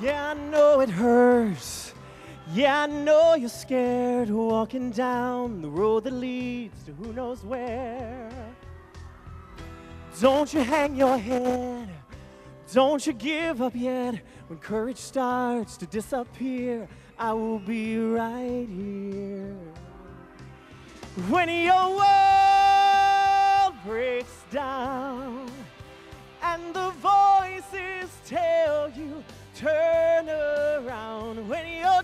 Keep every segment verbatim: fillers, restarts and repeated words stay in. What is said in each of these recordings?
Yeah, I know it hurts. Yeah, I know you're scared, walking down the road that leads to who knows where. Don't you hang your head, don't you give up yet. When courage starts to disappear, I will be right here. When your world breaks down and the voices tell you turn around, when your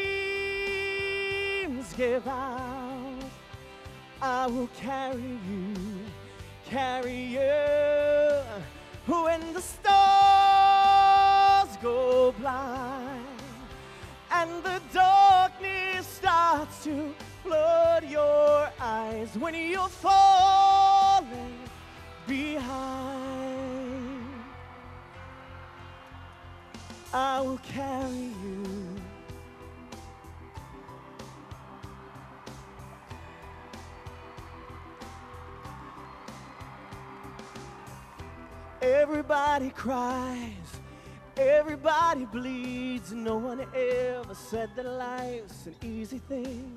dreams give out, I will carry you, carry you. When the stars go blind and the darkness starts to flood your eyes, when you're falling behind, I will carry you. Everybody cries, everybody bleeds. No one ever said that life's an easy thing.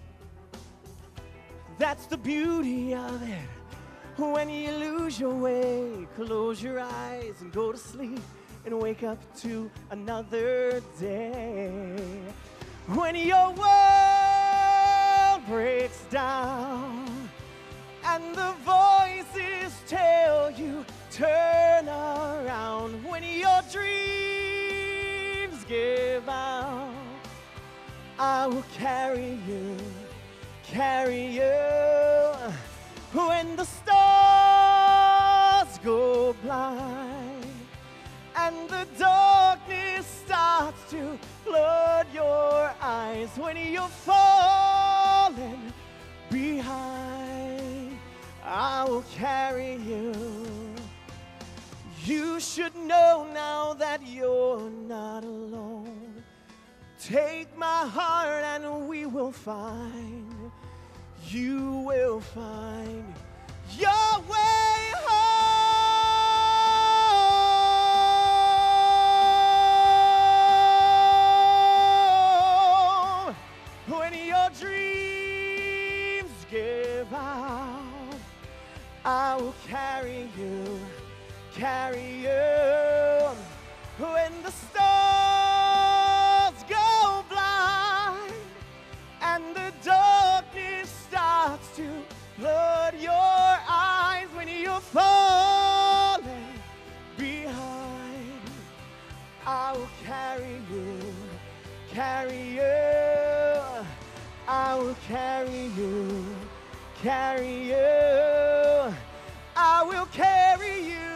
That's the beauty of it. When you lose your way, close your eyes and go to sleep and wake up to another day. When your world breaks down and the voices tell you turn around, when your dreams give out, I will carry you, carry you. When the stars go blind and the darkness starts to flood your eyes, when you're falling behind, I will carry you. You should know now that you're not alone. Take my heart and we will find, you will find your way home. When your dreams give out, I will carry you, carry you. When the stars go blind and the darkness starts to flood your eyes, when you're falling behind, I will carry you, carry you. I will carry you, carry you. I will carry you.